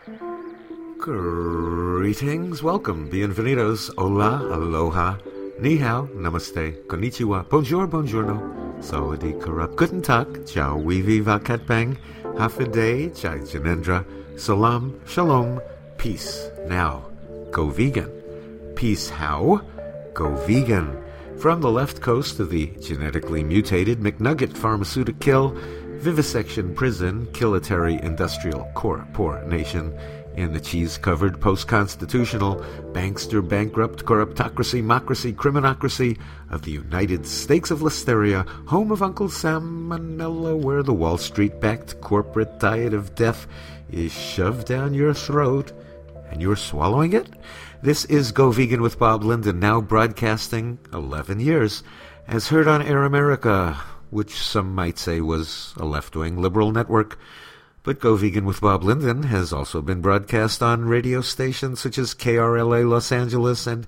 Greetings, welcome, bienvenidos, hola, aloha, ni hao, namaste, konnichiwa, bonjour, buongiorno, sawadee karab, guten tag, ciao, wivi vakat bang, hafiday, chai janendra, salam, shalom, peace. Now, go vegan. Peace how? Go vegan. From the left coast of the genetically mutated McNugget pharmaceutical vivisection prison, kilitary industrial core poor nation, in the cheese-covered post-constitutional bankster bankrupt corruptocracy mocracy criminocracy of the United States of Listeria, home of Uncle Sam Manella, where the Wall Street-backed corporate diet of death is shoved down your throat and you're swallowing it? This is Go Vegan with Bob Linden, now broadcasting 11 years, as heard on Air America, which some might say was a left-wing liberal network. But Go Vegan with Bob Linden has also been broadcast on radio stations such as KRLA Los Angeles and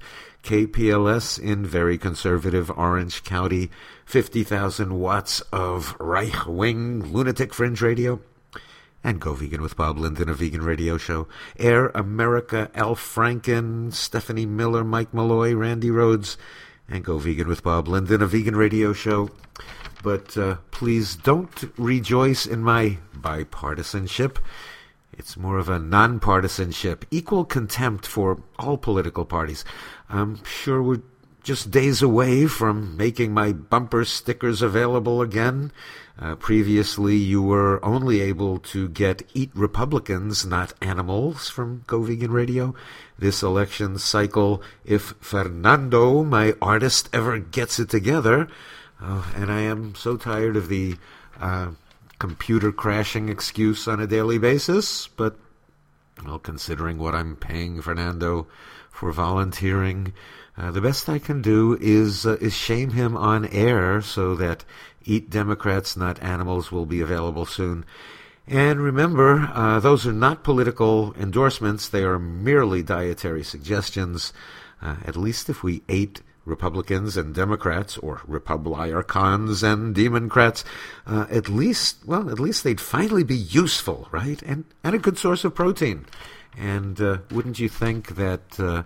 KPLS in very conservative Orange County, 50,000 watts of right-wing lunatic fringe radio. And Go Vegan with Bob Linden, a vegan radio show. Air America, Al Franken, Stephanie Miller, Mike Malloy, Randy Rhodes. And Go Vegan with Bob Linden, a vegan radio show. But please don't rejoice in my bipartisanship. It's more of a nonpartisanship, equal contempt for all political parties. I'm sure we're just days away from making my bumper stickers available again. Previously, you were only able to get Eat Republicans, Not Animals from Go Vegan Radio. This election cycle, if Fernando, my artist, ever gets it together. And I am so tired of the computer crashing excuse on a daily basis, but, well, considering what I'm paying Fernando for volunteering, the best I can do is shame him on air so that Eat Democrats, Not Animals will be available soon. And remember, those are not political endorsements. They are merely dietary suggestions. At least if we ate Republicans and Democrats, or Republicans and Democrats, at least they'd finally be useful, right? And a good source of protein. And wouldn't you think that,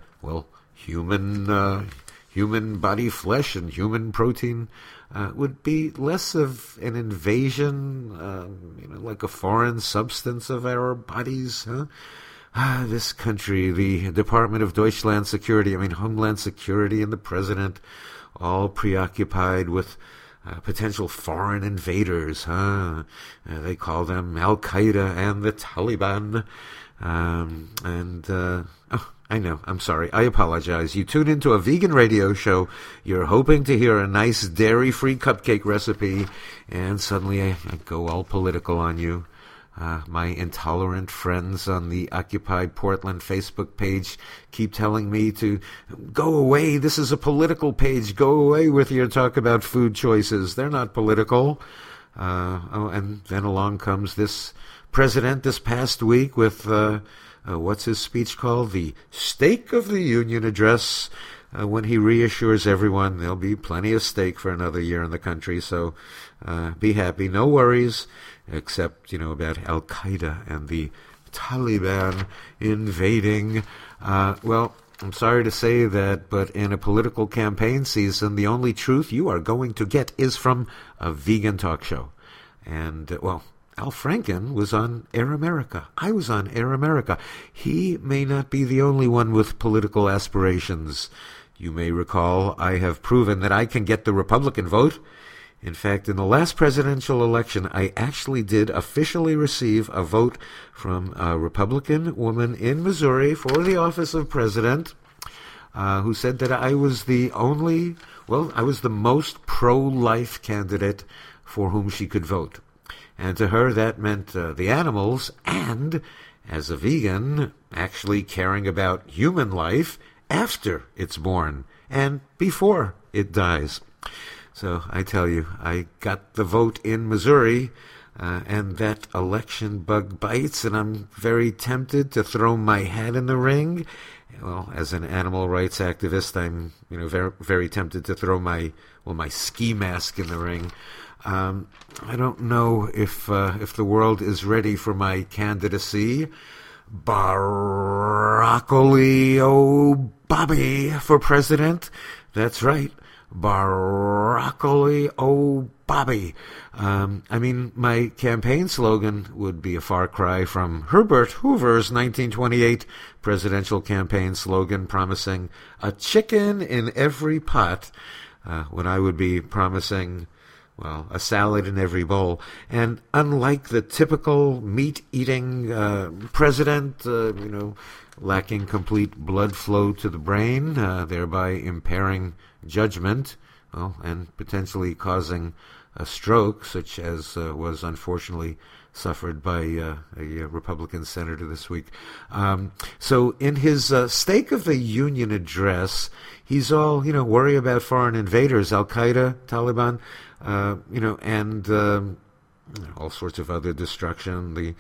human body flesh and human protein would be less of an invasion, like a foreign substance of our bodies, huh? This country, the Department of Deutschland Security, Homeland Security and the President, all preoccupied with potential foreign invaders, huh? They call them Al-Qaeda and the Taliban. I know, I'm sorry, I apologize. You tune into a vegan radio show, you're hoping to hear a nice dairy-free cupcake recipe, and suddenly I go all political on you. My intolerant friends on the Occupied Portland Facebook page keep telling me to go away. This is a political page. Go away with your talk about food choices. They're not political. And then along comes this president this past week with, what's his speech called? The State of the Union Address, when he reassures everyone there'll be plenty of steak for another year in the country. So be happy. No worries. Except, about Al-Qaeda and the Taliban invading. Well, I'm sorry to say that, but in a political campaign season, the only truth you are going to get is from a vegan talk show. And, Al Franken was on Air America. I was on Air America. He may not be the only one with political aspirations. You may recall I have proven that I can get the Republican vote. In fact, in the last presidential election, I actually did officially receive a vote from a Republican woman in Missouri for the office of president, who said that I was the most pro-life candidate for whom she could vote. And to her, that meant the animals and, as a vegan, actually caring about human life after it's born and before it dies. So I tell you, I got the vote in Missouri, and that election bug bites, and I'm very tempted to throw my hat in the ring. Well, as an animal rights activist, I'm very, very tempted to throw my ski mask in the ring. I don't know if the world is ready for my candidacy, Broccoli Bobby for president. That's right, Broccoli Bobby. My campaign slogan would be a far cry from Herbert Hoover's 1928 presidential campaign slogan promising a chicken in every pot, when I would be promising, well, a salad in every bowl. And unlike the typical meat-eating president, lacking complete blood flow to the brain, thereby impairing judgment, and potentially causing a stroke, such as was unfortunately suffered by a Republican senator this week. So in his State of the Union address, he's all, worry about foreign invaders, Al-Qaeda, Taliban, and all sorts of other destruction, the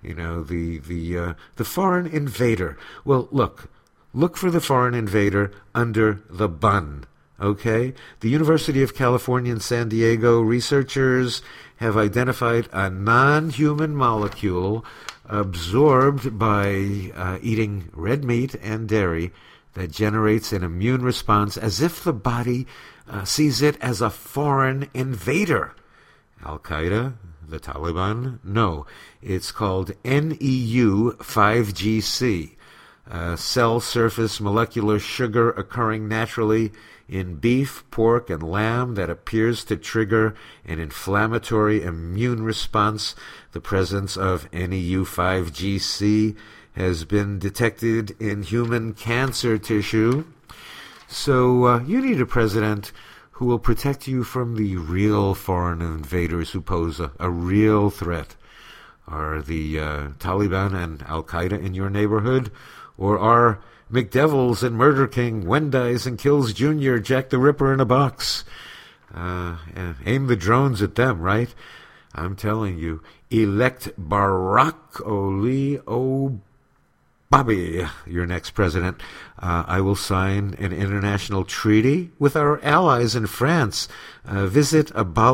foreign invader. Well, look for the foreign invader under the bun. Okay? The University of California in San Diego researchers have identified a non-human molecule absorbed by eating red meat and dairy that generates an immune response as if the body sees it as a foreign invader. Al-Qaeda, the Taliban? No. It's called NEU-5GC, cell surface molecular sugar occurring naturally in beef, pork, and lamb that appears to trigger an inflammatory immune response. The presence of NEU-5GC has been detected in human cancer tissue. So you need a president who will protect you from the real foreign invaders who pose a real threat. Are the Taliban and Al-Qaeda in your neighborhood? Or are McDevils and Murder King, Wendies and Kills Jr., Jack the Ripper in a box? Aim the drones at them, right? I'm telling you, elect Broccoli Bobby, your next president. I will sign an international treaty with our allies in France. Visit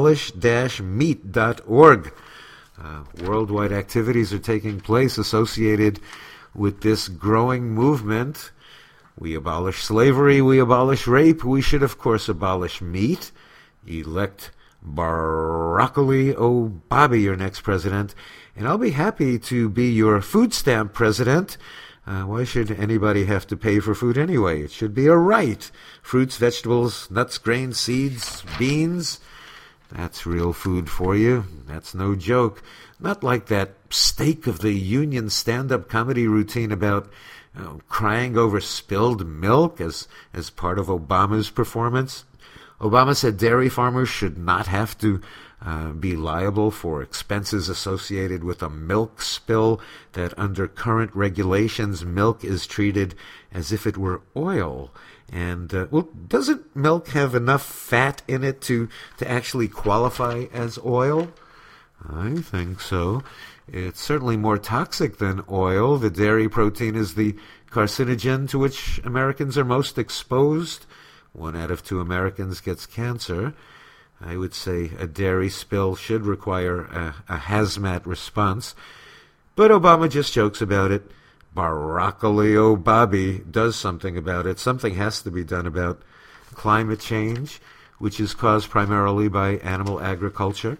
abolish-meat.org. Worldwide activities are taking place associated with this growing movement. We abolish slavery, we abolish rape, we should of course abolish meat. Elect Broccoli Bobby, your next president, and I'll be happy to be your food stamp president. Why should anybody have to pay for food anyway? It should be a right. Fruits, vegetables, nuts, grains, seeds, beans. That's real food for you. That's no joke. Not like that State of the Union stand-up comedy routine about crying over spilled milk as part of Obama's performance. Obama said dairy farmers should not have to be liable for expenses associated with a milk spill, that under current regulations, milk is treated as if it were oil. And, doesn't milk have enough fat in it to actually qualify as oil? I think so. It's certainly more toxic than oil. The dairy protein is the carcinogen to which Americans are most exposed. 1 out of 2 Americans gets cancer. I would say a dairy spill should require a hazmat response. But Obama just jokes about it. Broccoli Bobby does something about it. Something has to be done about climate change, which is caused primarily by animal agriculture.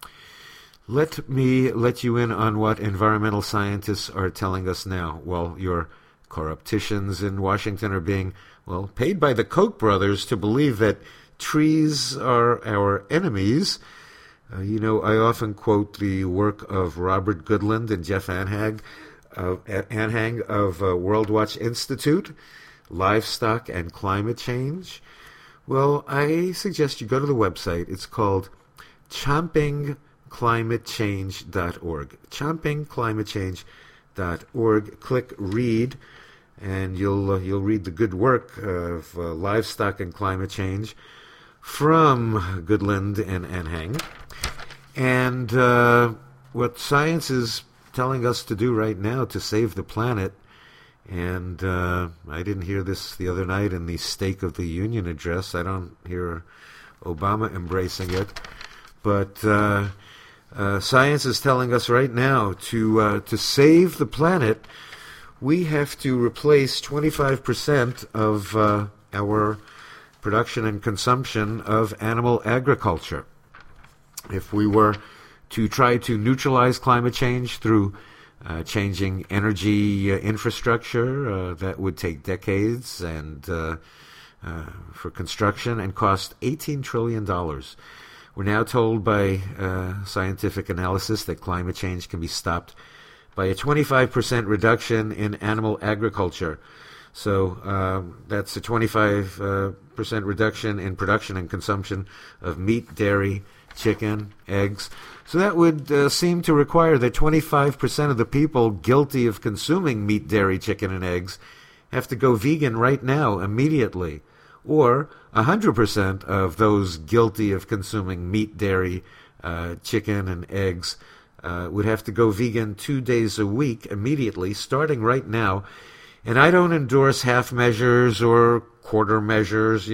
Let me let you in on what environmental scientists are telling us now. Well, your corruptians in Washington are being, paid by the Koch brothers to believe that trees are our enemies. I often quote the work of Robert Goodland and Jeff Anhang of World Watch Institute, Livestock and Climate Change. Well, I suggest you go to the website. It's called chompingclimatechange.org. chompingclimatechange.org. Click read, and you'll read the good work of Livestock and Climate Change from Goodland and Anhang. And what science is telling us to do right now to save the planet. And I didn't hear this the other night in the State of the Union address. I don't hear Obama embracing it. But science is telling us right now to save the planet, we have to replace 25% of our production and consumption of animal agriculture. If we were to try to neutralize climate change through changing energy infrastructure, that would take decades and for construction and cost $18 trillion. We're now told by scientific analysis that climate change can be stopped by a 25% reduction in animal agriculture. So that's a 25% reduction in production and consumption of meat, dairy, chicken, eggs. So that would seem to require that 25% of the people guilty of consuming meat, dairy, chicken, and eggs have to go vegan right now, immediately. Or 100% of those guilty of consuming meat, dairy, chicken, and eggs would have to go vegan 2 days a week, immediately, starting right now. And I don't endorse half measures or quarter measures,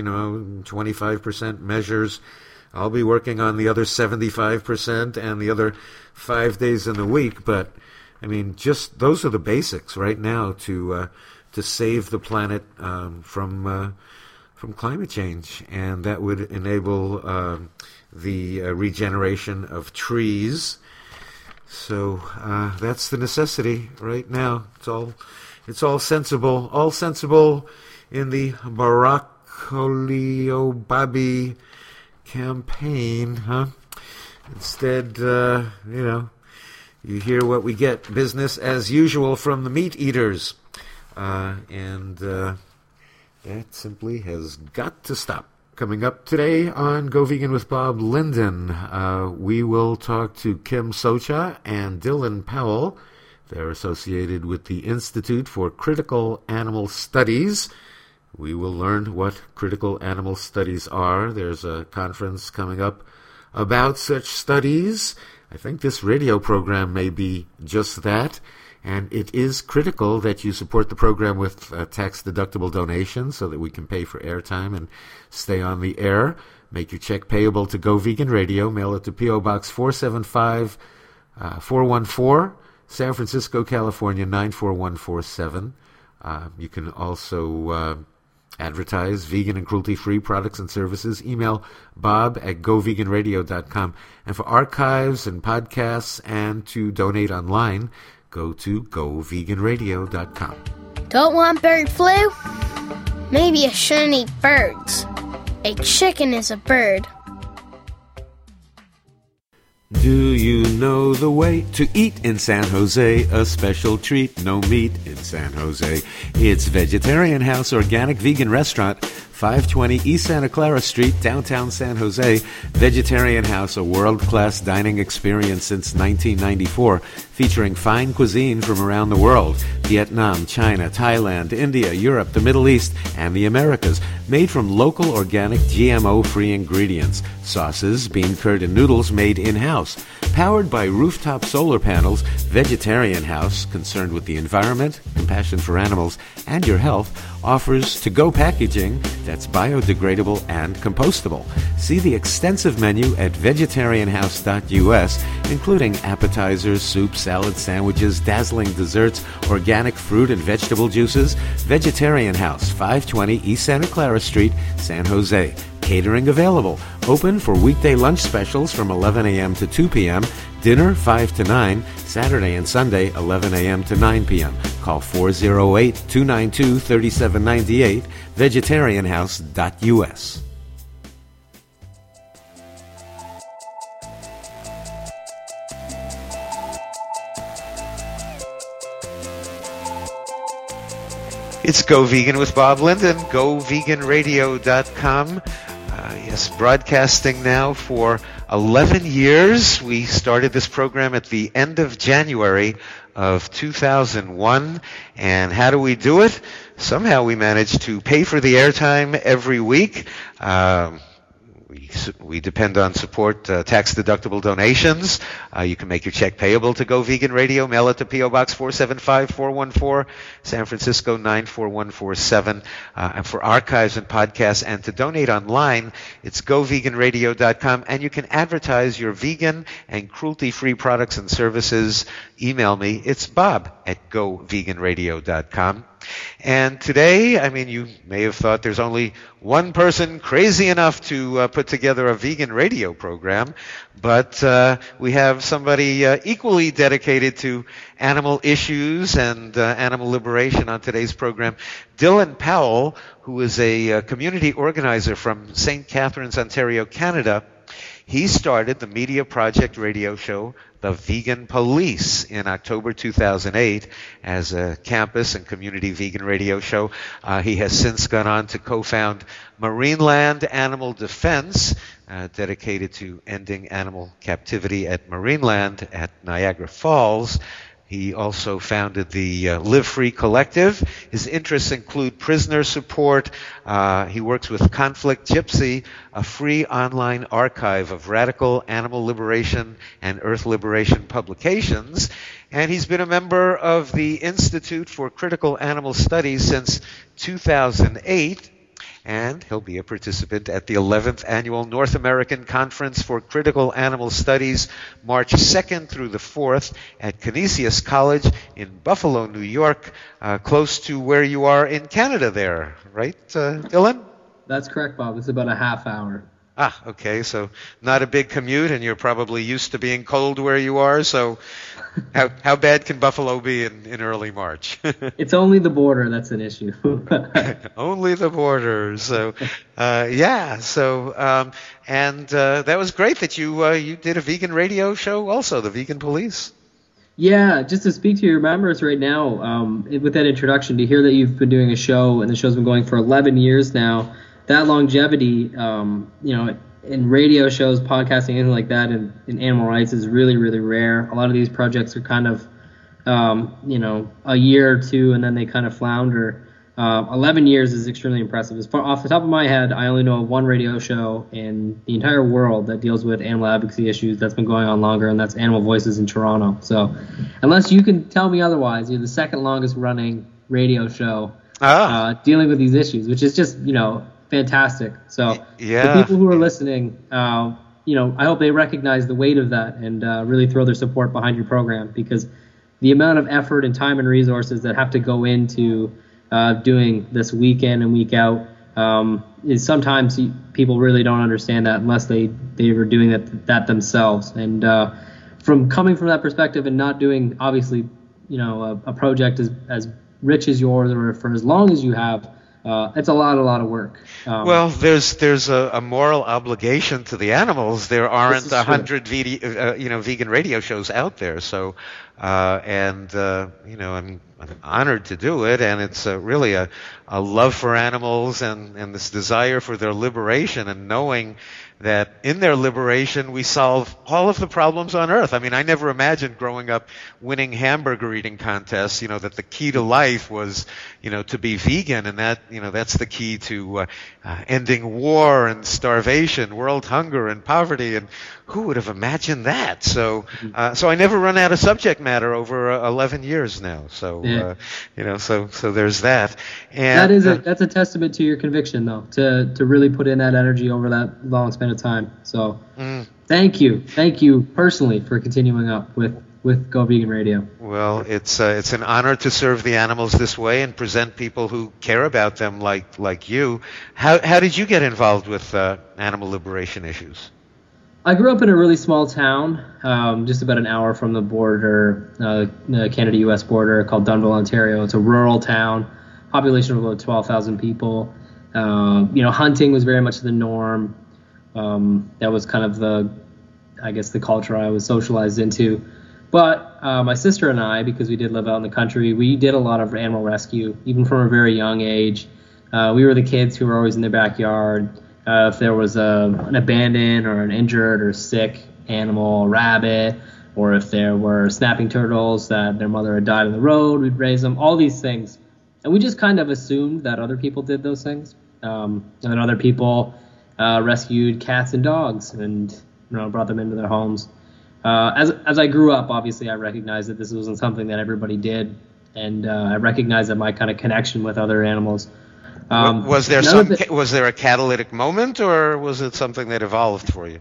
25% measures. I'll be working on the other 75% and the other 5 days in the week. But, just those are the basics right now to save the planet from climate change. And that would enable the regeneration of trees. So that's the necessity right now. It's all sensible in the Broccoli Bobby campaign, huh? Instead, you hear what we get, business as usual from the meat eaters. And that simply has got to stop. Coming up today on Go Vegan with Bob Linden, we will talk to Kim Socha and Dylan Powell. They're associated with the Institute for Critical Animal Studies. We will learn what critical animal studies are. There's a conference coming up about such studies. I think this radio program may be just that. And it is critical that you support the program with tax-deductible donations so that we can pay for airtime and stay on the air. Make your check payable to Go Vegan Radio. Mail it to P.O. Box 475-414, San Francisco, California, 94147. You can also advertise vegan and cruelty-free products and services. Email bob@goveganradio.com. And for archives and podcasts and to donate online, go to goveganradio.com. Don't want bird flu? Maybe you shouldn't eat birds. A chicken is a bird. Do you know the way to eat in San Jose? A special treat, no meat in San Jose. It's Vegetarian House Organic Vegan Restaurant, 520 East Santa Clara Street, downtown San Jose. Vegetarian House, a world-class dining experience since 1994, featuring fine cuisine from around the world: Vietnam, China, Thailand, India, Europe, the Middle East, and the Americas, made from local, organic, GMO-free ingredients. Sauces, bean curd, and noodles made in-house. Powered by rooftop solar panels, Vegetarian House, concerned with the environment, compassion for animals, and your health, offers to-go packaging that's biodegradable and compostable. See the extensive menu at vegetarianhouse.us, including appetizers, soups, salads, sandwiches, dazzling desserts, organic fruit and vegetable juices. Vegetarian House, 520 East Santa Clara Street, San Jose. Catering available. Open for weekday lunch specials from 11 a.m. to 2 p.m., dinner 5 to 9, Saturday and Sunday 11 a.m. to 9 p.m. Call 408-292-3798, vegetarianhouse.us. It's Go Vegan with Bob Linden, goveganradio.com. Yes, broadcasting now for 11 years. We started this program at the end of January of 2001. And how do we do it? Somehow we managed to pay for the airtime every week. we depend on support, tax-deductible donations. You can make your check payable to Go Vegan Radio. Mail it to P.O. Box 475-414, San Francisco 94147. And for archives and podcasts and to donate online, it's goveganradio.com. And you can advertise your vegan and cruelty-free products and services. Email me. It's bob@goveganradio.com. And today, I mean, you may have thought there's only one person crazy enough to put together a vegan radio program, but we have somebody equally dedicated to animal issues and animal liberation on today's program. Dylan Powell, who is a community organizer from St. Catharines, Ontario, Canada. He started the Media Project radio show, The Vegan Police, in October 2008 as a campus and community vegan radio show. He has since gone on to co-found Marineland Animal Defense, dedicated to ending animal captivity at Marineland at Niagara Falls. He also founded the Live Free Collective. His interests include prisoner support. He works with Conflict Gypsy, a free online archive of radical animal liberation and earth liberation publications. And he's been a member of the Institute for Critical Animal Studies since 2008. And he'll be a participant at the 11th Annual North American Conference for Critical Animal Studies, March 2nd through the 4th at Canisius College in Buffalo, New York, close to where you are in Canada there, right, Dylan? That's correct, Bob. It's about a half hour. Ah, okay, so not a big commute, and you're probably used to being cold where you are, so how bad can Buffalo be in early March? It's only the border that's an issue. Only the border. So, and that was great that you did a vegan radio show also, the Vegan Police. Yeah, just to speak to your members right now, with that introduction, to hear that you've been doing a show, and the show's been going for 11 years now, that longevity, in radio shows, podcasting, anything like that, in animal rights is really, really rare. A lot of these projects are kind of, a year or two, and then they kind of flounder. 11 years is extremely impressive. Off the top of my head, I only know of one radio show in the entire world that deals with animal advocacy issues that's been going on longer, and that's Animal Voices in Toronto. So unless you can tell me otherwise, you're the second longest running radio show dealing with these issues, which is just, fantastic. So the people who are listening, I hope they recognize the weight of that and really throw their support behind your program, because the amount of effort and time and resources that have to go into doing this week in and week out is sometimes people really don't understand that unless they were doing that themselves. And from coming from that perspective and not doing, obviously, a project as rich as yours or for as long as you have, it's a lot of work. Well, there's a moral obligation to the animals. There aren't 100 vegan radio shows out there. So, I'm honored to do it, and it's really a love for animals and this desire for their liberation, and knowing that in their liberation we solve all of the problems on Earth. I mean, I never imagined growing up winning hamburger eating contests, that the key to life was, to be vegan, and that's the key to ending war and starvation, world hunger and poverty, and who would have imagined that? So I never run out of subject matter over 11 years now. So, so there's that. And that's a testament to your conviction, though, to really put in that energy over that long span of time. So thank you personally for continuing up with Go Vegan Radio. Well, it's an honor to serve the animals this way and present people who care about them like you. How did you get involved with animal liberation issues? I grew up in a really small town, just about an hour from the border, the Canada-U.S. border, called Dunnville, Ontario. It's a rural town, population of about 12,000 people. Hunting was very much the norm. That was kind of the culture I was socialized into. But my sister and I, because we did live out in the country, we did a lot of animal rescue, even from a very young age. We were the kids who were always in their backyard. If there was an abandoned or an injured or sick animal, rabbit, or if there were snapping turtles that their mother had died on the road, we'd raise them, all these things. And we just kind of assumed that other people did those things, and other people rescued cats and dogs and brought them into their homes. As I grew up, obviously, I recognized that this wasn't something that everybody did, and I recognized that my kind of connection with other animals. Was there a catalytic moment, or was it something that evolved for you?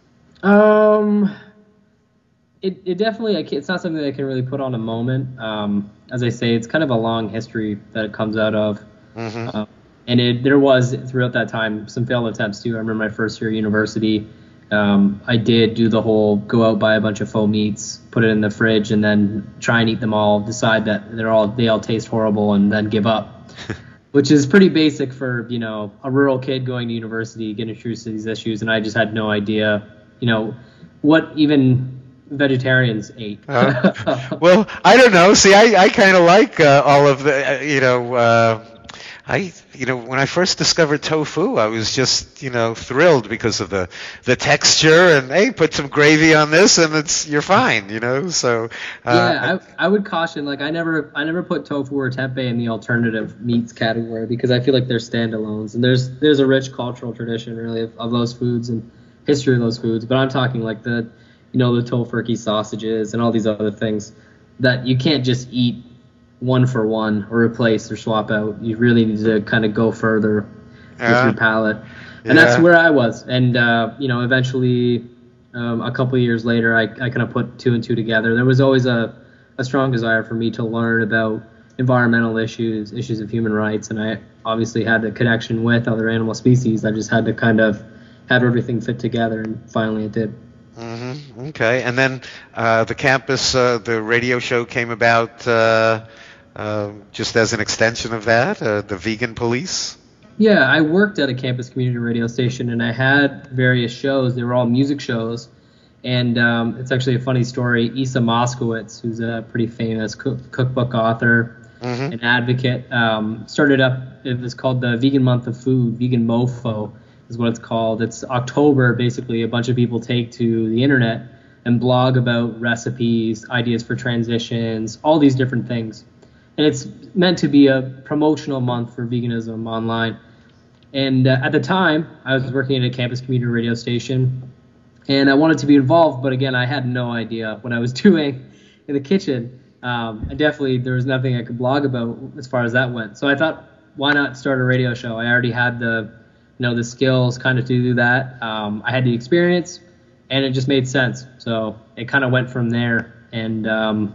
It definitely, it's not something that I can really put on a moment. As I say, it's kind of a long history that it comes out of. Mm-hmm. And there was, throughout that time, some failed attempts too. I remember my first year at university, I did do the whole go out, buy a bunch of faux meats, put it in the fridge, and then try and eat them all, decide that they all taste horrible, and then give up. Which is pretty basic for, a rural kid going to university, getting introduced to these issues, and I just had no idea, what even vegetarians ate. Well, I don't know. See, I kind of like all of the, when I first discovered tofu, I was just, thrilled because of the texture, and hey, put some gravy on this and you're fine, so. I would caution, I never put tofu or tempeh in the alternative meats category because I feel like they're standalones, and there's a rich cultural tradition really of those foods and history of those foods, but I'm talking like the tofurkey sausages and all these other things that you can't just eat one for one or replace or swap out. You really need to kind of go further with your palate. And that's where I was. And, eventually a couple of years later, I kind of put two and two together. There was always a strong desire for me to learn about environmental issues of human rights. And I obviously had the connection with other animal species. I just had to kind of have everything fit together, and finally it did. Mm-hmm. Okay. And then the campus, the radio show came about just as an extension of that, the Vegan Police? Yeah, I worked at a campus community radio station, and I had various shows. They were all music shows. And it's actually a funny story. Isa Moskowitz, who's a pretty famous cookbook author and advocate, started up, it was called the Vegan Month of Food, Vegan MoFo is what it's called. It's October, basically, a bunch of people take to the internet and blog about recipes, ideas for transitions, all these different things. And it's meant to be a promotional month for veganism online. And at the time, I was working at a campus community radio station, and I wanted to be involved, but again, I had no idea what I was doing in the kitchen. And definitely, there was nothing I could blog about as far as that went. So I thought, why not start a radio show? I already had the skills kind of to do that. I had the experience, and it just made sense. So it kind of went from there. And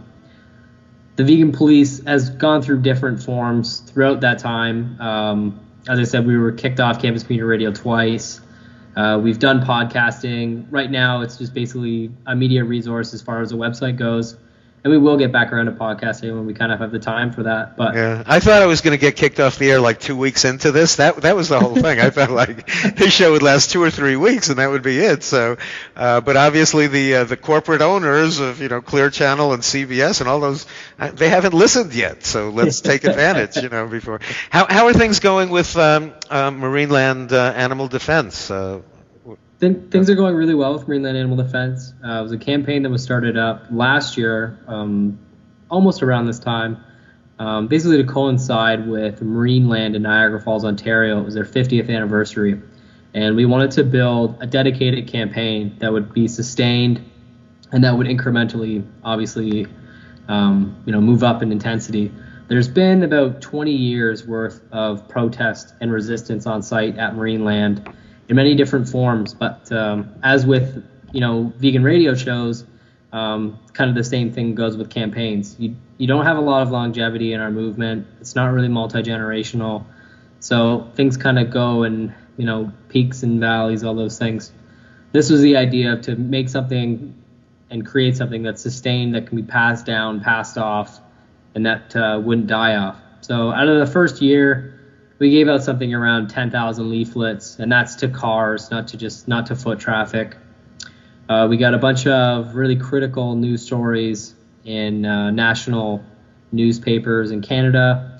the Vegan Police has gone through different forms throughout that time. As I said, we were kicked off campus community radio twice. We've done podcasting. Right now, it's just basically a media resource as far as the website goes. And we will get back around to podcasting when we kind of have the time for that. But yeah, I thought I was going to get kicked off the air like 2 weeks into this. That was the whole thing. I thought like this show would last 2 or 3 weeks and that would be it. So, but obviously the corporate owners of Clear Channel and CBS and all those, they haven't listened yet. So let's take advantage. Before. How are things going with Marineland Animal Defense? Things are going really well with Marineland Animal Defense. It was a campaign that was started up last year, almost around this time, basically to coincide with Marineland in Niagara Falls, Ontario. It was their 50th anniversary. And we wanted to build a dedicated campaign that would be sustained and that would incrementally, obviously, move up in intensity. There's been about 20 years worth of protest and resistance on site at Marineland in many different forms, but as with vegan radio shows, kind of the same thing goes with campaigns. You don't have a lot of longevity in our movement. It's not really multi-generational, so things kind of go in peaks and valleys, all those things. This was the idea to make something and create something that's sustained, that can be passed down, passed off, and that wouldn't die off. So out of the first year, we gave out something around 10,000 leaflets, and that's to cars, not to foot traffic. We got a bunch of really critical news stories in national newspapers in Canada.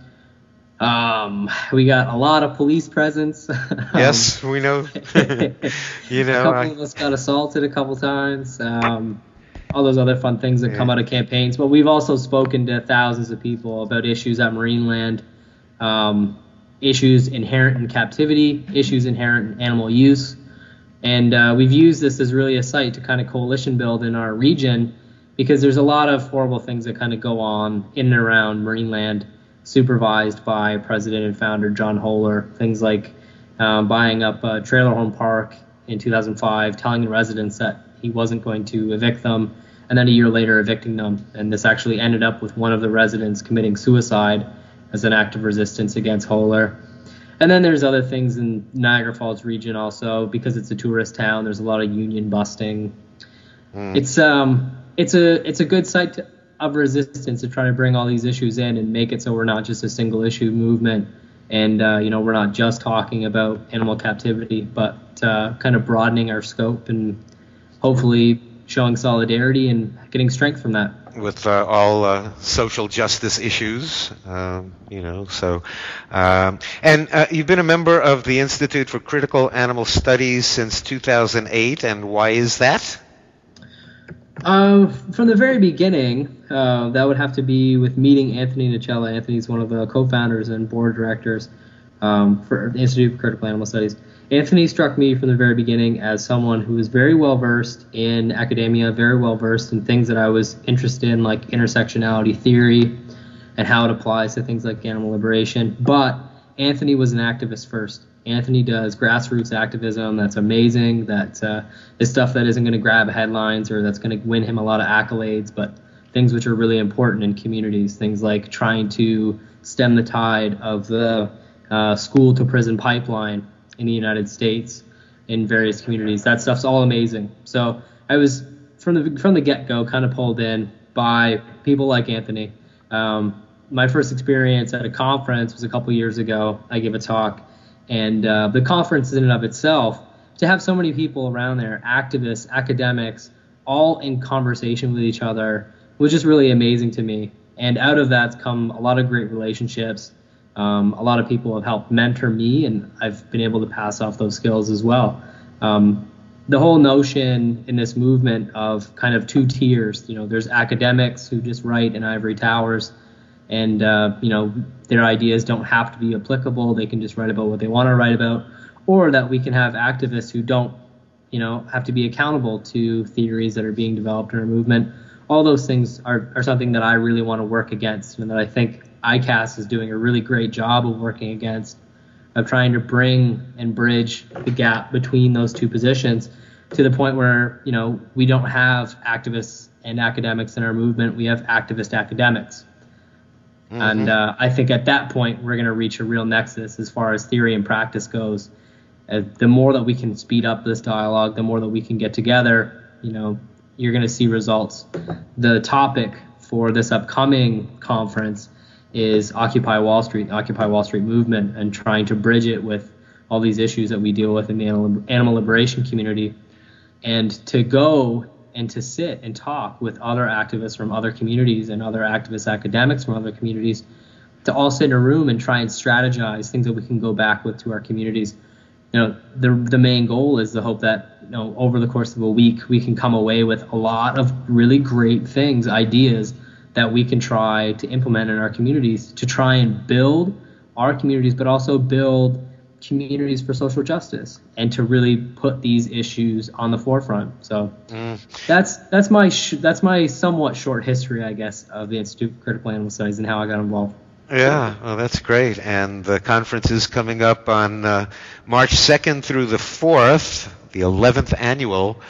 We got a lot of police presence. Yes, we know. A couple of us got assaulted a couple times. All those other fun things that come out of campaigns. But we've also spoken to thousands of people about issues at Marineland. issues inherent in captivity, issues inherent in animal use. And we've used this as really a site to kind of coalition build in our region, because there's a lot of horrible things that kind of go on in and around Marineland, supervised by President and founder John Holer. Things like buying up a trailer home park in 2005, telling the residents that he wasn't going to evict them, and then a year later evicting them. And this actually ended up with one of the residents committing suicide as an act of resistance against Holer. And then there's other things in Niagara Falls region also, because it's a tourist town. There's a lot of union busting. It's a good site of resistance to try to bring all these issues in and make it so we're not just a single issue movement, and we're not just talking about animal captivity, but kind of broadening our scope and hopefully showing solidarity and getting strength from that. With all social justice issues, and you've been a member of the Institute for Critical Animal Studies since 2008, and why is that? From the very beginning, that would have to be with meeting Anthony Nocella. Anthony's one of the co-founders and board directors for the Institute for Critical Animal Studies. Anthony struck me from the very beginning as someone who was very well versed in academia, very well versed in things that I was interested in, like intersectionality theory and how it applies to things like animal liberation. But Anthony was an activist first. Anthony does grassroots activism that's amazing, that is stuff that isn't going to grab headlines or that's going to win him a lot of accolades, but things which are really important in communities, things like trying to stem the tide of the school-to-prison pipeline in the United States in various communities. That stuff's all amazing. So I was, from the get-go, kind of pulled in by people like Anthony. My first experience at a conference was a couple years ago. I gave a talk, and the conference in and of itself, to have so many people around there, activists, academics, all in conversation with each other, was just really amazing to me. And out of that's come a lot of great relationships. A lot of people have helped mentor me, and I've been able to pass off those skills as well. The whole notion in this movement of kind of two tiers, there's academics who just write in ivory towers, and their ideas don't have to be applicable. They can just write about what they want to write about, or that we can have activists who don't, have to be accountable to theories that are being developed in our movement. All those things are something that I really want to work against, and that I think ICAS is doing a really great job of working against, of trying to bring and bridge the gap between those two positions to the point where, we don't have activists and academics in our movement. We have activist academics. Mm-hmm. And I think at that point, we're going to reach a real nexus as far as theory and practice goes. The more that we can speed up this dialogue, the more that we can get together, you're going to see results. The topic for this upcoming conference is Occupy Wall Street, the Occupy Wall Street movement, and trying to bridge it with all these issues that we deal with in the animal liberation community. And to go and to sit and talk with other activists from other communities and other activist academics from other communities, to all sit in a room and try and strategize things that we can go back with to our communities. The main goal is the hope that, over the course of a week, we can come away with a lot of really great things, ideas that we can try to implement in our communities to try and build our communities, but also build communities for social justice, and to really put these issues on the forefront. So that's my somewhat short history, I guess, of the Institute for Critical Animal Studies and how I got involved. Yeah, well, that's great. And the conference is coming up on March 2nd through the 4th, the 11th annual.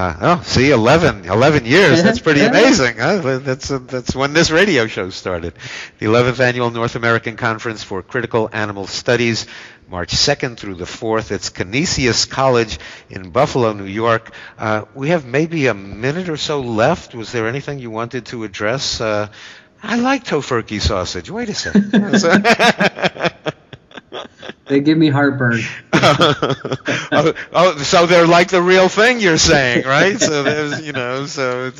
11 years. That's pretty amazing. Huh? That's when this radio show started. The 11th annual North American Conference for Critical Animal Studies, March 2nd through the 4th. It's Canisius College in Buffalo, New York. We have maybe a minute or so left. Was there anything you wanted to address? I like tofurkey sausage. Wait a second. They give me heartburn. So they're like the real thing, you're saying, right? So there's, so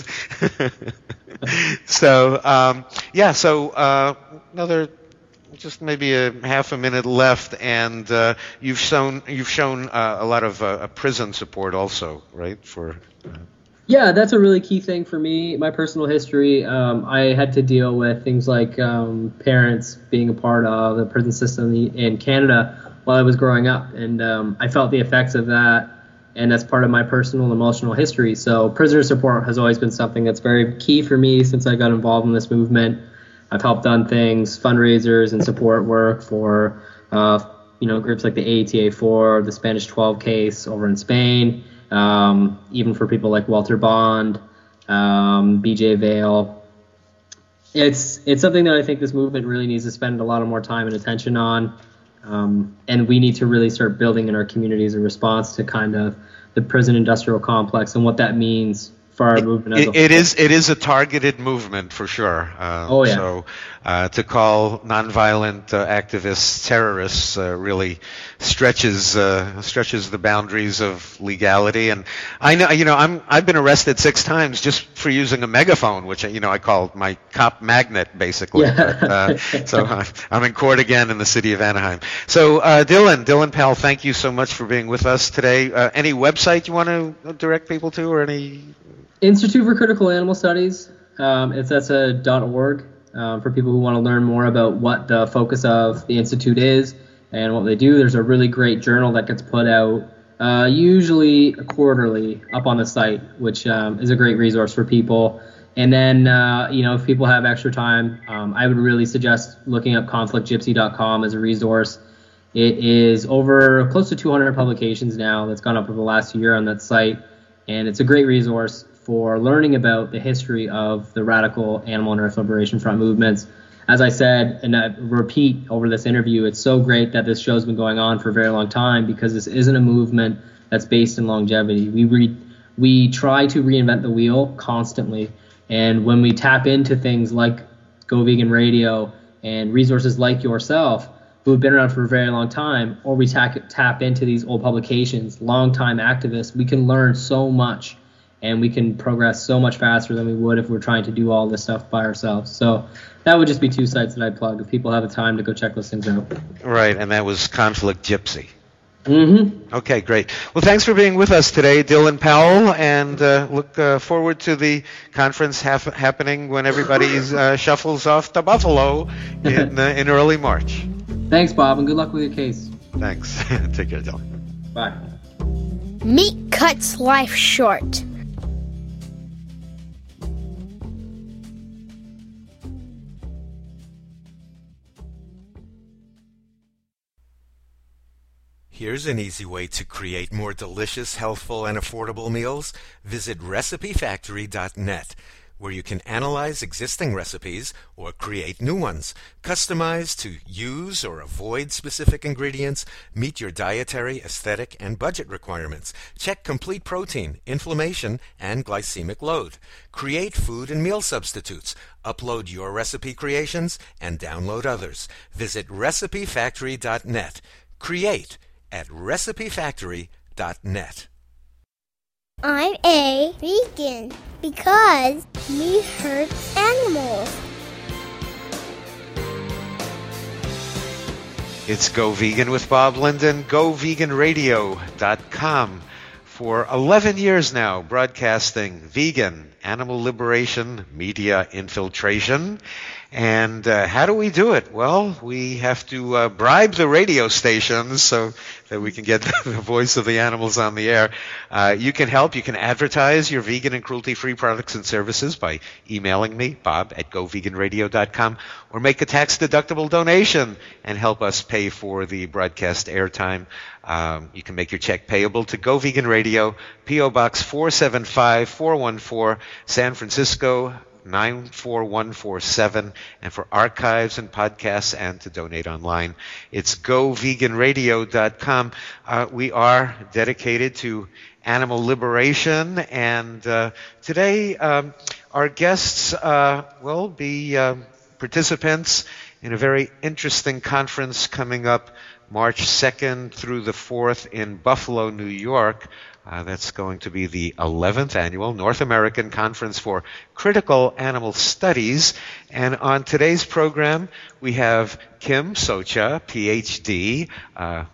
it's another just maybe a half a minute left, and you've shown a lot of prison support also, right? For Yeah, that's a really key thing for me. My personal history, I had to deal with things like parents being a part of the prison system in Canada while I was growing up, and I felt the effects of that, and that's part of my personal and emotional history. So prisoner support has always been something that's very key for me since I got involved in this movement. I've helped done things, fundraisers and support work for groups like the AETA4, the Spanish 12 case over in Spain. Even for people like Walter Bond, BJ Vale. It's something that I think this movement really needs to spend a lot of more time and attention on. And we need to really start building in our communities a response to kind of the prison industrial complex and what that means for our movement as a whole. It is a targeted movement for sure. So to call nonviolent activists terrorists really stretches the boundaries of legality. And I know, I've been arrested 6 times just for using a megaphone, which I called my cop magnet basically. Yeah. So I'm in court again in the city of Anaheim. So Dylan Powell, thank you so much for being with us today. Any website you want to direct people to, or any? Institute for Critical Animal Studies. That's .org for people who want to learn more about what the focus of the Institute is and what they do. There's a really great journal that gets put out usually quarterly up on the site, which is a great resource for people. And then, if people have extra time, I would really suggest looking up conflictgypsy.com as a resource. It is over close to 200 publications now that's gone up over the last year on that site. And it's a great resource for learning about the history of the radical animal and earth liberation front movements. As I said, and I repeat over this interview, it's so great that this show's been going on for a very long time because this isn't a movement that's based in longevity. We try to reinvent the wheel constantly. And when we tap into things like Go Vegan Radio and resources like yourself, who have been around for a very long time, or we tap into these old publications, long-time activists, we can learn so much and we can progress so much faster than we would if we're trying to do all this stuff by ourselves. So that would just be 2 sites that I'd plug if people have the time to go check those things out. Right, and that was Conflict Gypsy. Mm-hmm. Okay, great. Well, thanks for being with us today, Dylan Powell, and look forward to the conference happening when everybody shuffles off to Buffalo in early March. Thanks, Bob, and good luck with your case. Thanks. Take care, Dylan. Bye. Meat cuts life short. Here's an easy way to create more delicious, healthful, and affordable meals. Visit RecipeFactory.net, where you can analyze existing recipes or create new ones, customize to use or avoid specific ingredients, meet your dietary, aesthetic, and budget requirements, check complete protein, inflammation, and glycemic load, create food and meal substitutes, upload your recipe creations, and download others. Visit RecipeFactory.net. Create at RecipeFactory.net. I'm a vegan because meat hurts animals. It's Go Vegan with Bob Linden, GoVeganRadio.com. For 11 years now, broadcasting vegan, animal liberation, media infiltration. And how do we do it? Well, we have to bribe the radio stations so that we can get the voice of the animals on the air. You can help. You can advertise your vegan and cruelty-free products and services by emailing me, bob@goveganradio.com, or make a tax-deductible donation and help us pay for the broadcast airtime. You can make your check payable to Go Vegan Radio, P.O. Box 475-414, San Francisco 94147, and for archives and podcasts and to donate online, it's goveganradio.com. We are dedicated to animal liberation, and today our guests will be participants in a very interesting conference coming up March 2nd through the 4th in Buffalo, New York. That's going to be the 11th annual North American Conference for Critical Animal Studies. And on today's program, we have Kim Socha, Ph.D.,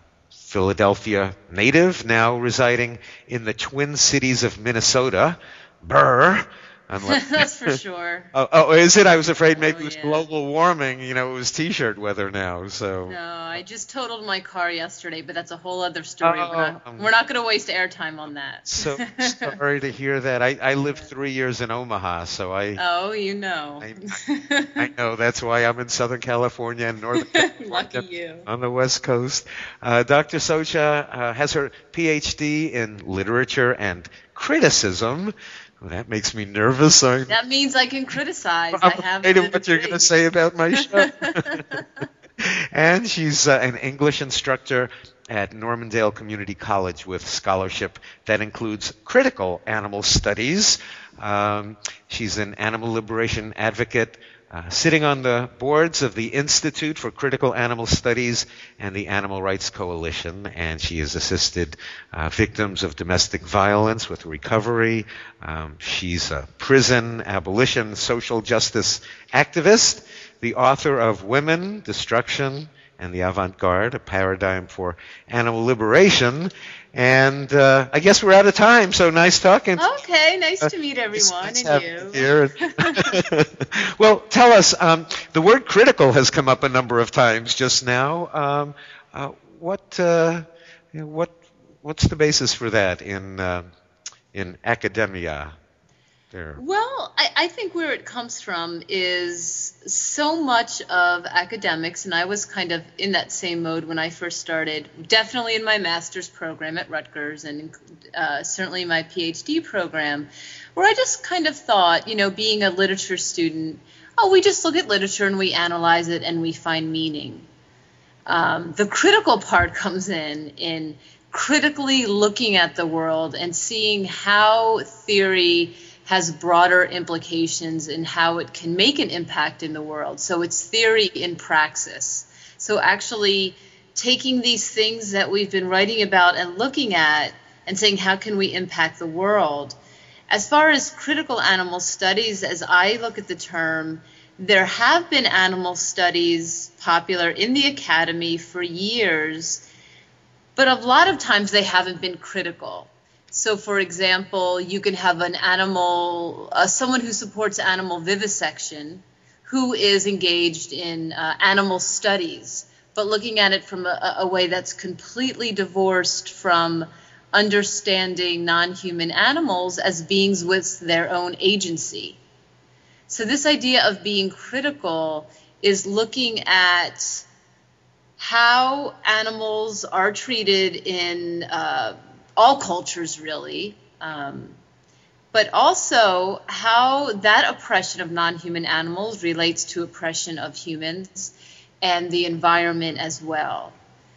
Philadelphia native, now residing in the Twin Cities of Minnesota. Burr. Unless, That's for sure. oh, is it? I was afraid maybe it was yeah. global warming. It was T-shirt weather now. So. No, I just totaled my car yesterday, but that's a whole other story. Oh, we're not going to waste airtime on that. So sorry to hear that. I lived 3 years in Omaha, so Oh, you know. I know. That's why I'm in Southern California and Northern California. Lucky you. On the West Coast. Dr. Socha has her PhD in literature and criticism. Well, that makes me nervous. That means I can criticize. I'm I have afraid of what you're going to say about my show. And she's an English instructor at Normandale Community College with scholarship that includes critical animal studies. She's an animal liberation advocate, sitting on the boards of the Institute for Critical Animal Studies and the Animal Rights Coalition, and she has assisted victims of domestic violence with recovery. She's a prison abolition social justice activist, the author of Women, Destruction, and the Avant-Garde, a paradigm for animal liberation. And I guess we're out of time, so nice talking. Okay, nice to meet everyone and you. Here. Well, tell us, the word critical has come up a number of times just now. What's the basis for that in academia? There. Well, I think where it comes from is so much of academics, and I was kind of in that same mode when I first started, definitely in my master's program at Rutgers and certainly my PhD program, where I just kind of thought, being a literature student, we just look at literature and we analyze it and we find meaning. The critical part comes in critically looking at the world and seeing how theory has broader implications in how it can make an impact in the world. So it's theory in praxis. So actually taking these things that we've been writing about and looking at and saying, how can we impact the world? As far as critical animal studies, as I look at the term, there have been animal studies popular in the academy for years, but a lot of times they haven't been critical. So, for example, you can have an animal, someone who supports animal vivisection, who is engaged in animal studies, but looking at it from a way that's completely divorced from understanding non-human animals as beings with their own agency. So this idea of being critical is looking at how animals are treated in all cultures, really, but also how that oppression of non-human animals relates to oppression of humans and the environment as well.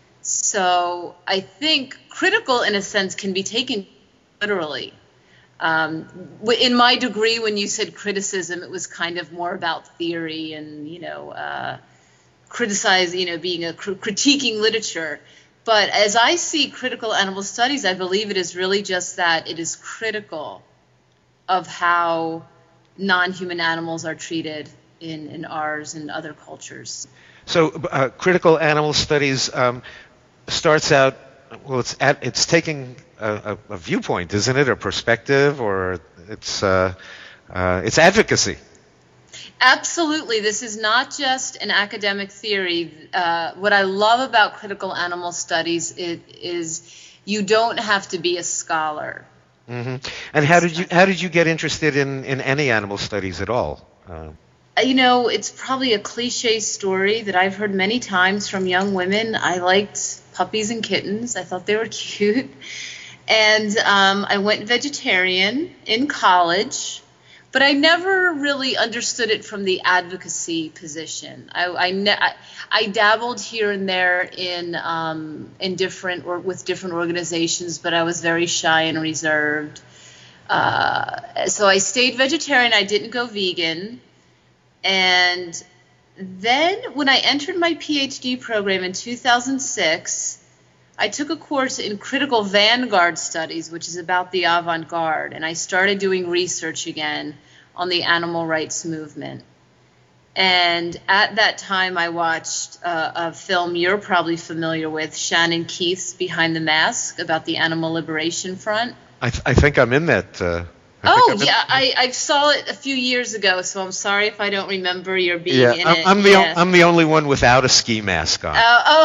So I think critical, in a sense, can be taken literally. In my degree, when you said criticism, it was kind of more about theory and, criticize, being critiquing literature. But as I see critical animal studies, I believe it is really just that. It is critical of how non-human animals are treated in ours and other cultures. So critical animal studies starts out, well, it's taking a viewpoint, isn't it, a perspective, or it's advocacy. Absolutely. This is not just an academic theory. What I love about critical animal studies is you don't have to be a scholar. Mm-hmm. And how did you get interested in any animal studies at all? It's probably a cliche story that I've heard many times from young women. I liked puppies and kittens. I thought they were cute. And I went vegetarian in college. But I never really understood it from the advocacy position. I dabbled here and there in different or with different organizations, but I was very shy and reserved. So I stayed vegetarian. I didn't go vegan. And then when I entered my PhD program in 2006, I took a course in critical vanguard studies, which is about the avant-garde, and I started doing research again on the animal rights movement. And at that time, I watched a film you're probably familiar with, Shannon Keith's Behind the Mask, about the Animal Liberation Front. I think I'm in that Oh, yeah, I saw it a few years ago, so I'm sorry if I don't remember your being in it. I'm the only one without a ski mask on.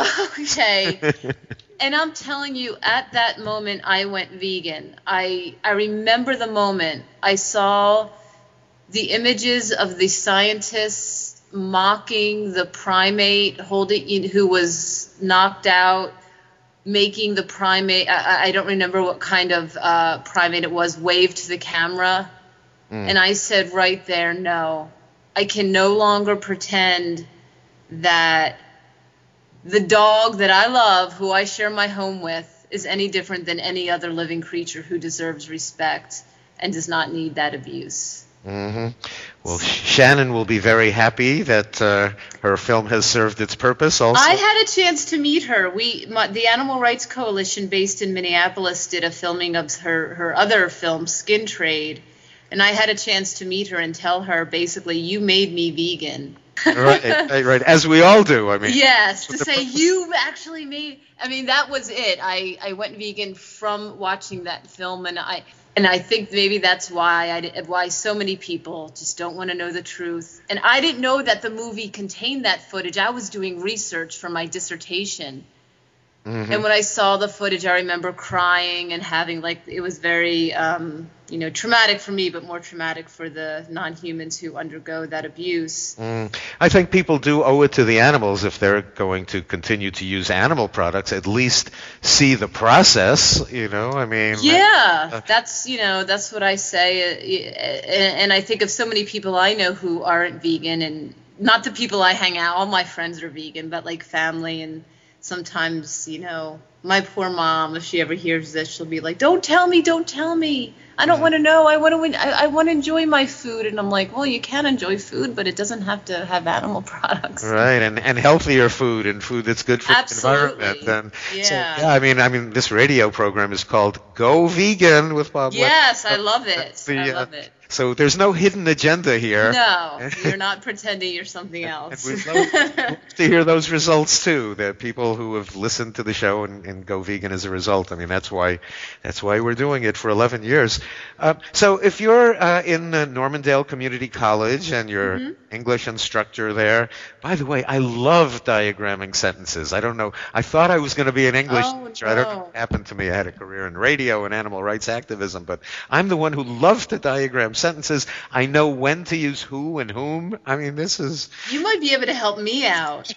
Okay. And I'm telling you, at that moment, I went vegan. I remember the moment. I saw the images of the scientists mocking the primate who was knocked out, making the primate, I don't remember what kind of primate it was, wave to the camera. And I said right there, no, I can no longer pretend that the dog that I love, who I share my home with, is any different than any other living creature who deserves respect and does not need that abuse. Mm-hmm. Well, Shannon will be very happy that her film has served its purpose also. I had a chance to meet her. The Animal Rights Coalition based in Minneapolis did a filming of her other film, Skin Trade, and I had a chance to meet her and tell her, basically, you made me vegan. Right, as we all do. I mean, yes, to say you actually made. I mean, that was it. I went vegan from watching that film, and I think maybe that's why so many people just don't want to know the truth. And I didn't know that the movie contained that footage. I was doing research for my dissertation. Mm-hmm. And when I saw the footage, I remember crying and having, it was very, traumatic for me, but more traumatic for the non-humans who undergo that abuse. I think people do owe it to the animals if they're going to continue to use animal products, at least see the process, I mean. Yeah, that's what I say. And I think of so many people I know who aren't vegan, and not the people I hang out, all my friends are vegan, but like family. And sometimes, my poor mom, if she ever hears this, she'll be like, don't tell me. I don't want to know. I want to enjoy my food. And I'm like, well, you can enjoy food, but it doesn't have to have animal products. Right, and healthier food, and food that's good for Absolutely. the environment. And yeah. So, I mean, this radio program is called Go Vegan with Bob. Yes, I love it. I love it. So there's no hidden agenda here. No, you're not pretending you're something else. And we'd love to hear those results too. The people who have listened to the show and go vegan as a result. I mean, that's why we're doing it for 11 years. So if you're in Normandale Community College and you're English instructor there, by the way, I love diagramming sentences. I don't know. I thought I was going to be an English teacher. No. I don't know what happened to me. I had a career in radio and animal rights activism, but I'm the one who loves to diagram sentences. I know when to use who and whom. I mean, this is... You might be able to help me out.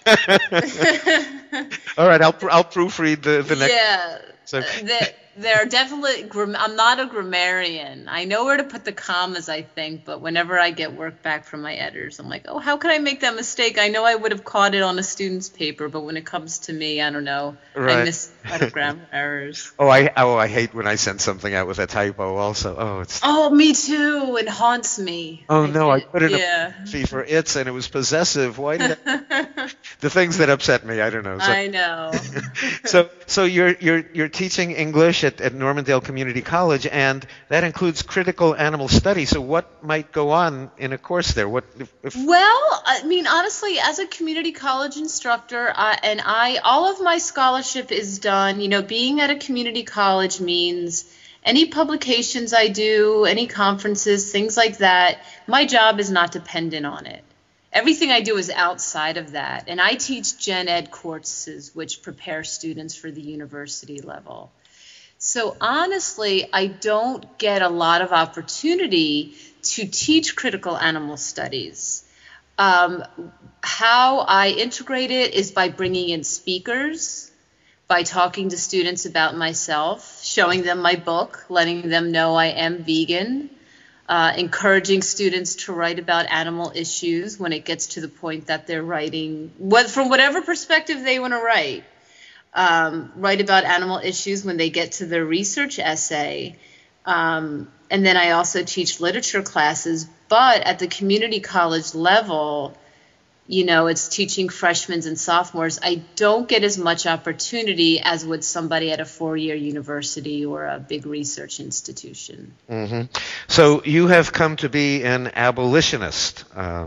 All right, I'll proofread the next... Yeah. So. There are definitely... I'm not a grammarian. I know where to put the commas, I think, but whenever I get work back from my editors, I'm like, oh, how could I make that mistake? I know I would have caught it on a student's paper, but when it comes to me, I don't know. Right. I miss a lot of grammar errors. I hate when I send something out with a typo also. Oh, me too. It haunts me. Oh, I put in a fee for its, and it was possessive. Why did the things that upset me, I don't know. So, I know. So you're teaching English at Normandale Community College, and that includes critical animal study. So what might go on in a course there? Well, I mean, honestly, as a community college instructor, all of my scholarship is done. Being at a community college means any publications I do, any conferences, things like that, my job is not dependent on it. Everything I do is outside of that. And I teach gen ed courses, which prepare students for the university level. So honestly, I don't get a lot of opportunity to teach critical animal studies. How I integrate it is by bringing in speakers, by talking to students about myself, showing them my book, letting them know I am vegan, encouraging students to write about animal issues when it gets to the point that they're writing, from whatever perspective they want to write. Write about animal issues when they get to their research essay. And then I also teach literature classes, but at the community college level, it's teaching freshmen and sophomores. I don't get as much opportunity as would somebody at a 4-year university or a big research institution. Mm-hmm. So you have come to be an abolitionist.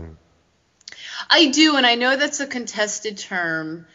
I do, and I know that's a contested term.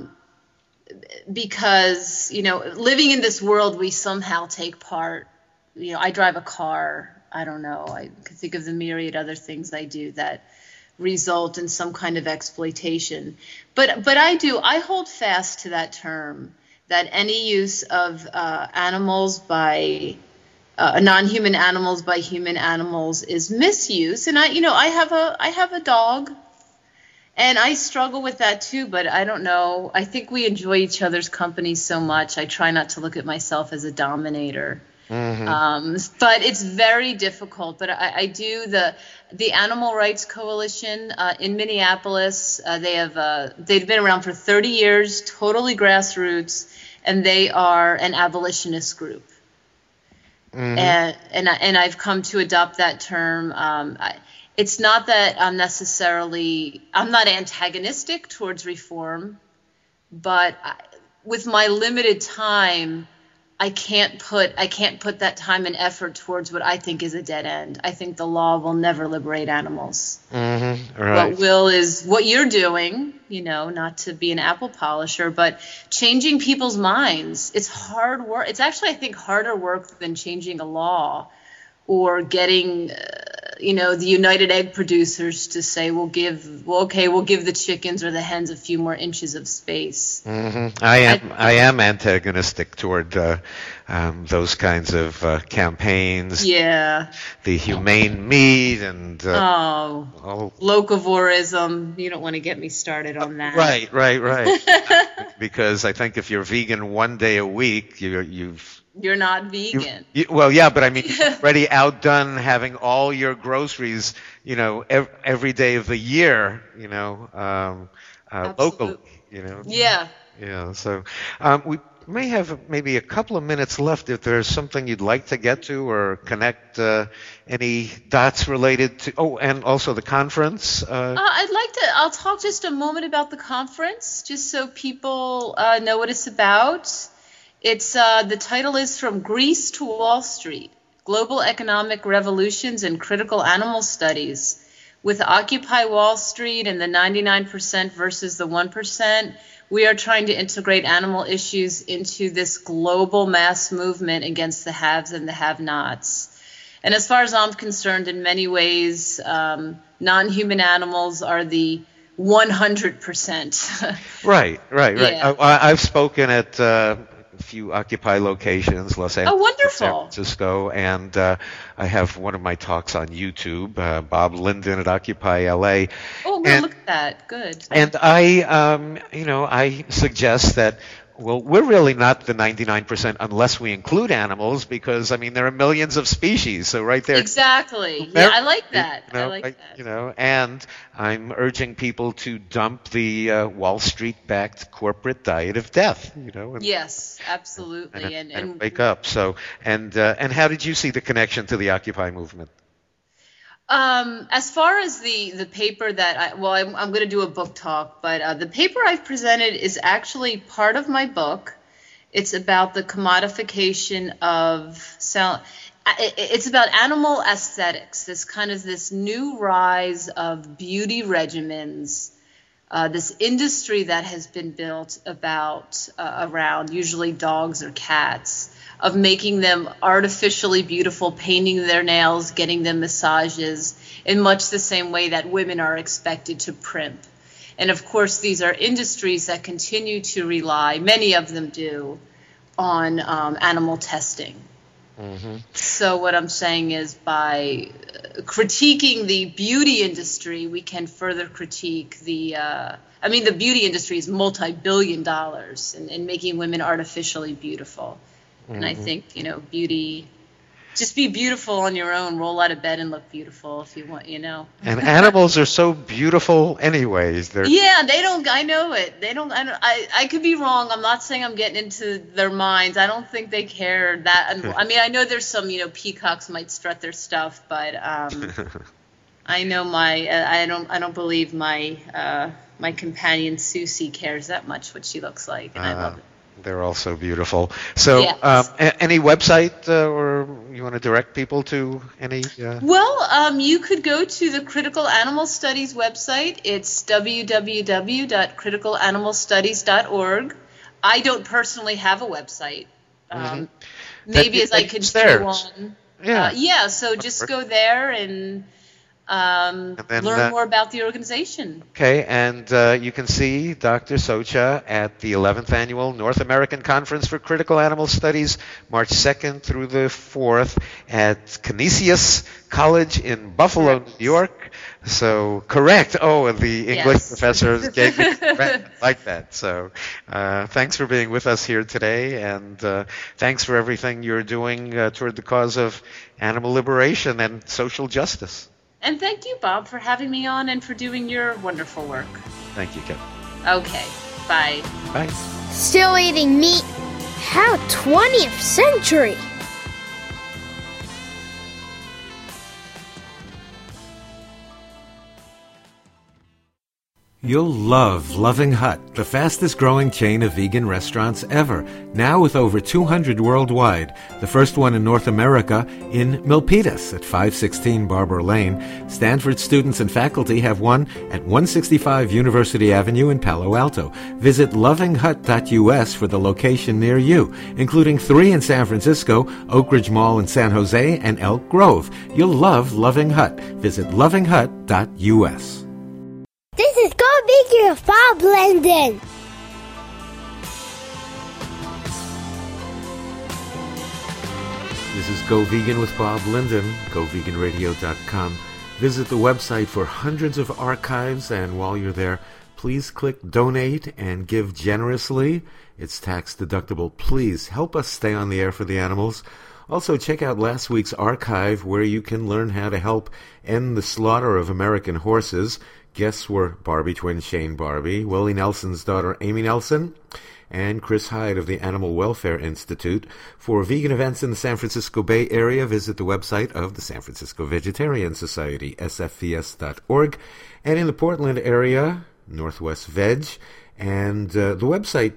Because, living in this world, we somehow take part I drive a car. I don't know. I could think of the myriad other things I do that result in some kind of exploitation. But I hold fast to that term, that any use of animals by non-human animals by human animals is misuse. And I have a dog, and I struggle with that too. But I don't know. I think we enjoy each other's company so much. I try not to look at myself as a dominator. Mm-hmm. But it's very difficult. But I do the Animal Rights Coalition in Minneapolis. They've been around for 30 years, totally grassroots, and they are an abolitionist group. Mm-hmm. And I've come to adopt that term. It's not that I'm not antagonistic towards reform, but with my limited time, I can't put that time and effort towards what I think is a dead end. I think the law will never liberate animals. Mm-hmm. Right. What will is what you're doing, not to be an apple polisher, but changing people's minds. It's hard work. It's actually, I think, harder work than changing a law or getting, the United Egg Producers to say we'll give the chickens or the hens a few more inches of space. Mm-hmm. I am antagonistic toward those kinds of campaigns. Yeah. The humane meat and locavorism. You don't want to get me started on that. Right. Because I think if you're vegan one day a week, you're not vegan. Well, yeah, but I mean, you're already outdone having all your groceries, every day of the year, locally, Yeah. Yeah. So we may have maybe a couple of minutes left if there's something you'd like to get to or connect any dots related to. Oh, and also the conference. I'll talk just a moment about the conference, just so people know what it's about. It's the title is From Greece to Wall Street: Global Economic Revolutions and Critical Animal Studies. With Occupy Wall Street and the 99% versus the 1%, we are trying to integrate animal issues into this global mass movement against the haves and the have-nots. And as far as I'm concerned, in many ways, non-human animals are the 100%. Right. Yeah. I've spoken at a few Occupy locations, Los Angeles, wonderful. San Francisco, and I have one of my talks on YouTube, Bob Linden at Occupy LA. Oh, good, look at that. Good. And I suggest that, well, we're really not the 99% unless we include animals, because, there are millions of species. So right there. Exactly. Yeah, I like that. I like that. And I'm urging people to dump the Wall Street-backed corporate diet of death, Yes, absolutely. And wake up. So, and how did you see the connection to the Occupy movement? As far as the paper that I'm going to do a book talk, but the paper I've presented is actually part of my book. It's about the commodification of sound. It's about animal aesthetics. This new rise of beauty regimens. This industry that has been built around usually dogs or cats, of making them artificially beautiful, painting their nails, getting them massages, in much the same way that women are expected to primp. And of course, these are industries that continue to rely, many of them do, on animal testing. Mm-hmm. So what I'm saying is, by critiquing the beauty industry, we can further critique the beauty industry is multi-billion dollars in making women artificially beautiful. And I think, beauty, just be beautiful on your own. Roll out of bed and look beautiful if you want, And animals are so beautiful anyways. Yeah, they don't, I know it. They don't, I could be wrong. I'm not saying I'm getting into their minds. I don't think they care that. I know there's some, peacocks might strut their stuff, but I know I don't believe my companion Susie cares that much what she looks like, and I love it. They're also beautiful. So, yes. Any website or you want to direct people to any? Well, you could go to the Critical Animal Studies website. It's www.criticalanimalstudies.org. I don't personally have a website. maybe as I continue on. Yeah. So just go there and then, learn more about the organization. Okay, and you can see Dr. Socha at the 11th Annual North American Conference for Critical Animal Studies, March 2nd through the 4th at Canisius College in Buffalo, New York. So, correct. Oh, and the English professor gave me correct. Like that. So, thanks for being with us here today, and thanks for everything you're doing toward the cause of animal liberation and social justice. And thank you, Bob, for having me on and for doing your wonderful work. Thank you, Kim. Okay. Bye. Bye. Still eating meat? How 20th century? You'll love Loving Hut, the fastest growing chain of vegan restaurants ever, now with over 200 worldwide. The first one in North America in Milpitas at 516 Barber Lane. Stanford students and faculty have one at 165 University Avenue in Palo Alto. Visit lovinghut.us for the location near you, including 3 in San Francisco, Oak Ridge Mall in San Jose, and Elk Grove. You'll love Loving Hut. Visit lovinghut.us. This is Go Vegan with Bob Linden. This is Go Vegan with Bob Linden, GoVeganRadio.com. Visit the website for hundreds of archives, and while you're there, please click Donate and give generously. It's tax deductible. Please help us stay on the air for the animals. Also, check out last week's archive where you can learn how to help end the slaughter of American horses. Guests were Barbie twin Shane Barbie, Willie Nelson's daughter Amy Nelson, and Chris Hyde of the Animal Welfare Institute. For vegan events in the San Francisco Bay Area, visit the website of the San Francisco Vegetarian Society, sfvs.org. And in the Portland area, Northwest Veg, and the website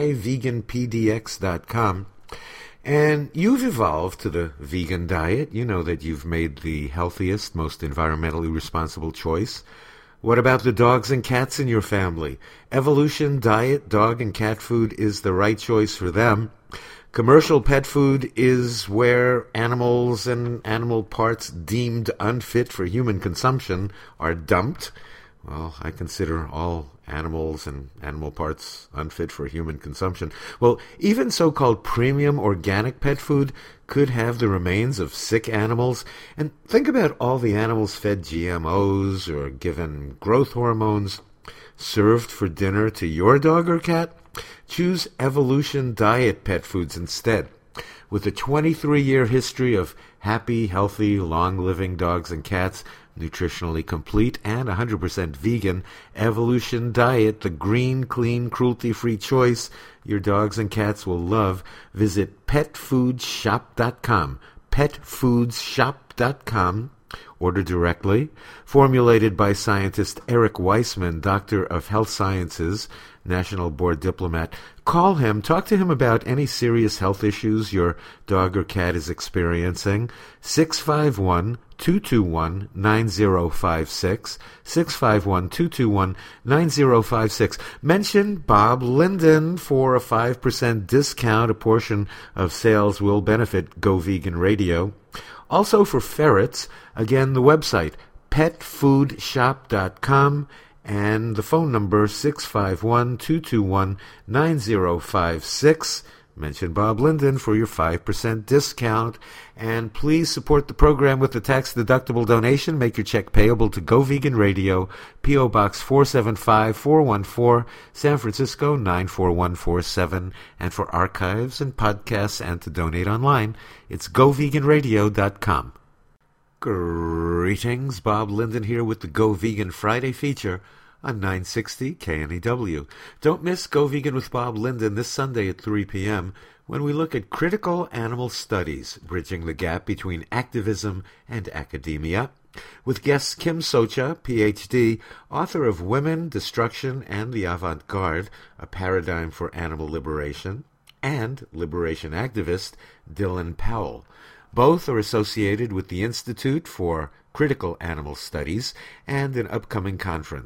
tryveganpdx.com. And you've evolved to the vegan diet. You know that you've made the healthiest, most environmentally responsible choice. What about the dogs and cats in your family? Evolution Diet dog and cat food is the right choice for them. Commercial pet food is where animals and animal parts deemed unfit for human consumption are dumped. Well, I consider all animals and animal parts unfit for human consumption. Well, even so-called premium organic pet food could have the remains of sick animals. And think about all the animals fed GMOs or given growth hormones served for dinner to your dog or cat. Choose Evolution Diet pet foods instead. With a 23-year history of happy, healthy, long-living dogs and cats, nutritionally complete and 100% vegan, Evolution Diet, the green, clean, cruelty-free choice your dogs and cats will love. Visit petfoodshop.com, petfoodshop.com. Order directly. Formulated by scientist Eric Weissman, Doctor of Health Sciences, National Board Diplomat. Call him. Talk to him about any serious health issues your dog or cat is experiencing. 651-221-9056. 651-221-9056. Mention Bob Linden for a 5% discount. A portion of sales will benefit Go Vegan Radio. Also for ferrets, again, the website, petfoodshop.com, and the phone number 651-221-9056. Mention Bob Linden for your 5% discount. And please support the program with a tax-deductible donation. Make your check payable to Go Vegan Radio, P.O. Box 475-414, San Francisco 94147. And for archives and podcasts and to donate online, it's GoVeganRadio.com. Greetings, Bob Linden here with the Go Vegan Friday feature on 960 KNEW. Don't miss Go Vegan with Bob Linden this Sunday at 3 p.m. when we look at critical animal studies, bridging the gap between activism and academia, with guests Kim Socha, Ph.D., author of Women, Destruction, and the Avant-Garde, A Paradigm for Animal Liberation, and liberation activist Dylan Powell. Both are associated with the Institute for Critical Animal Studies and an upcoming conference.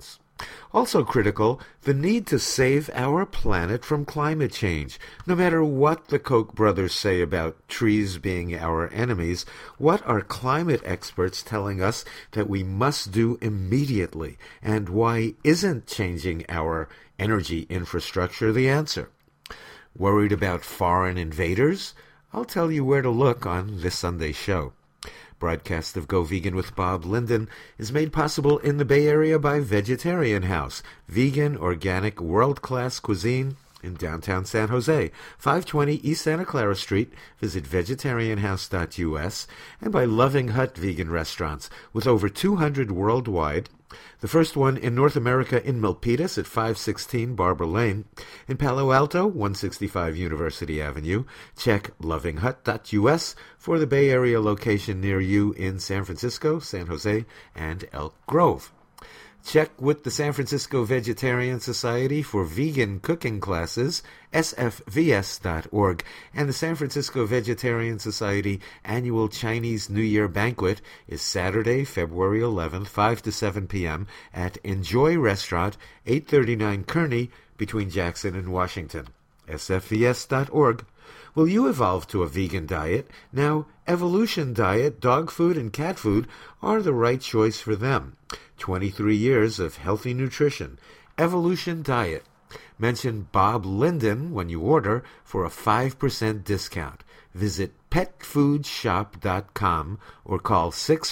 Also critical, the need to save our planet from climate change. No matter what the Koch brothers say about trees being our enemies, what are climate experts telling us that we must do immediately? And why isn't changing our energy infrastructure the answer? Worried about foreign invaders? I'll tell you where to look on this Sunday's show. Broadcast of Go Vegan with Bob Linden is made possible in the Bay Area by Vegetarian House, vegan, organic, world-class cuisine in downtown San Jose, 520 East Santa Clara Street. Visit vegetarianhouse.us, and by Loving Hut Vegan Restaurants, with over 200 worldwide. The first one in North America in Milpitas at 516 Barber Lane. In Palo Alto, 165 University Avenue. Check lovinghut.us for the Bay Area location near you in San Francisco, San Jose, and Elk Grove. Check with the San Francisco Vegetarian Society for vegan cooking classes, sfvs.org, and the San Francisco Vegetarian Society annual Chinese New Year banquet is Saturday, February 11th, 5 to 7 p.m. at Enjoy Restaurant, 839 Kearny, between Jackson and Washington. sfvs.org. Will you evolve to a vegan diet? Now, Evolution Diet, dog food, and cat food are the right choice for them. 23 years of healthy nutrition. Evolution Diet. Mention Bob Linden when you order for a 5% discount. Visit petfoodshop.com or call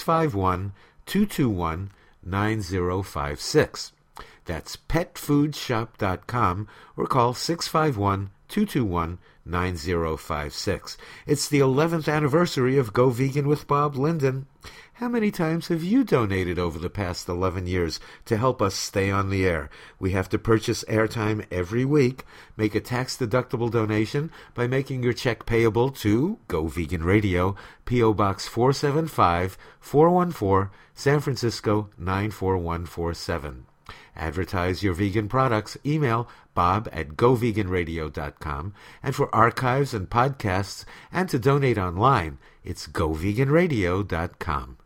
651-221-9056. That's petfoodshop.com or call 651-221-9056. It's the 11th anniversary of Go Vegan with Bob Linden. How many times have you donated over the past 11 years to help us stay on the air? We have to purchase airtime every week. Make a tax-deductible donation by making your check payable to Go Vegan Radio, P.O. Box 475-414, San Francisco 94147. Advertise your vegan products. Email bob@goveganradio.com. And for archives and podcasts and to donate online, it's goveganradio.com.